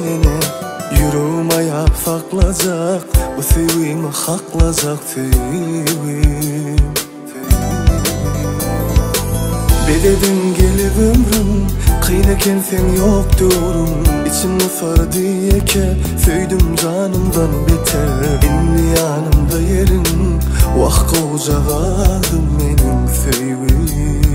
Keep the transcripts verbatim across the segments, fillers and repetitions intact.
mene. Yüreğime yapaklacak, bu sevimi haklacak sevim. Bededim gelip ömrüm, kıyneken sen yok diyorum. İçimde sarı diyeke, söydüm canımdan beter. İnni yanımda yerin, vah kocalardım benim sevim.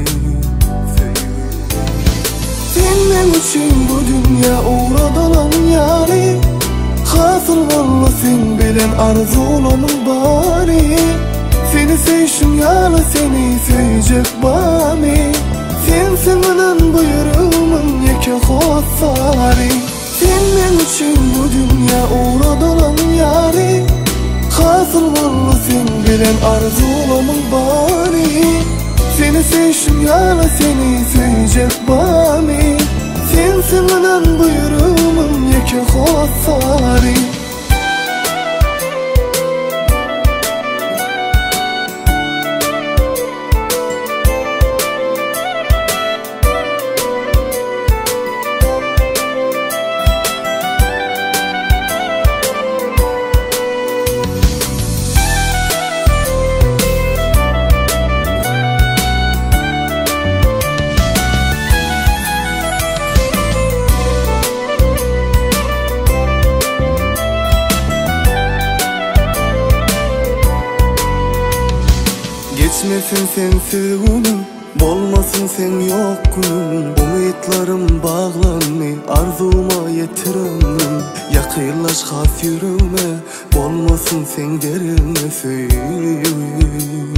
Senin için bu dünya uğradılan yari, hasıl valla sen bilen arzulamın bari. Seni sevşim yalı seni sevecek bami. Sen sevinen bu yüreğimin yeke hossari. Senin için bu dünya uğradılan yari, hasıl valla sen bilen arzulamın bari. Seni sevşim yalı seni sevecek bami. Sen sevinen bu yüreğimin yeke hossari. Geçmesin sen sevunum, bolmasın sen yok günüm. Umutlarım bağlanmay, arzuma yetiremem. Yakınlaş has yüreğime, bolmasın sen derine sevim.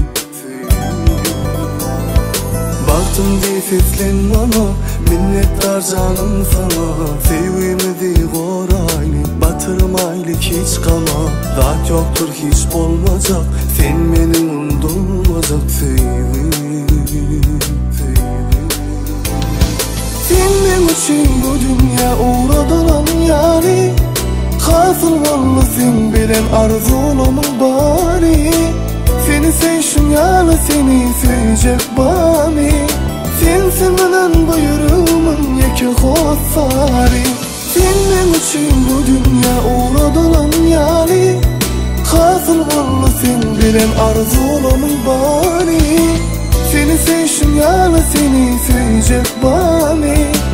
Baktım diye seslen bana, minnettar canım sana. Sevimedi goraylı, batırmaylık hiç kama. Zat yoktur hiç olmayacak, sen benim unutulmazak sevim. Senin için bu dünya uğradılan yari, hasıl valla sen bilen arzulamın bari. Seni sevşim yalı seni sevecek bami. Sen sevinen bu yüreğimin yeke hossari. Senin için bu dünya uğradılan yari, hasıl valla sen bilen arzulamın bari. Seni sevşim yalı seni sevecek bami.